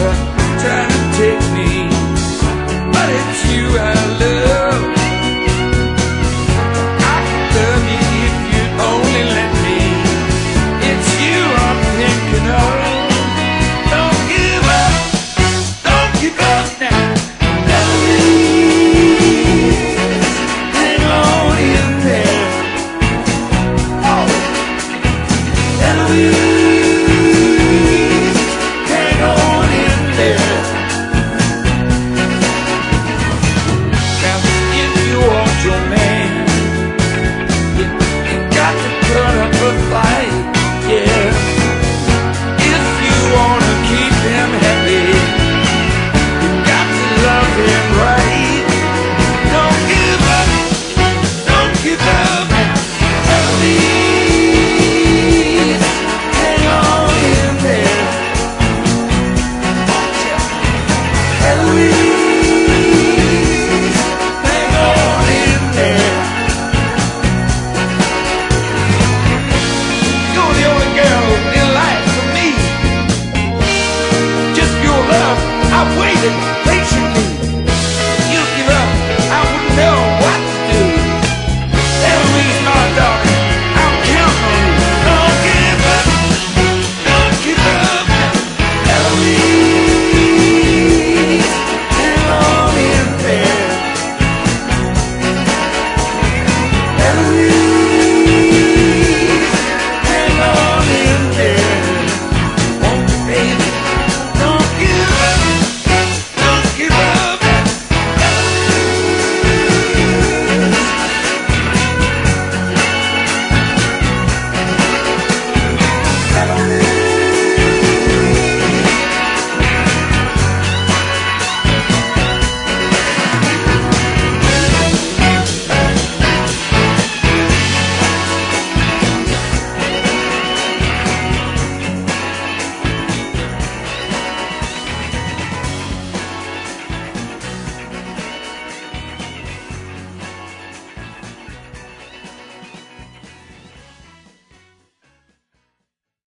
trying to take me, but it's you I love. I could love you if you'd only let me. It's you I'm thinking of. Don't give up now. Eloise, hang on in there. Oh, Eloise, hang on in there.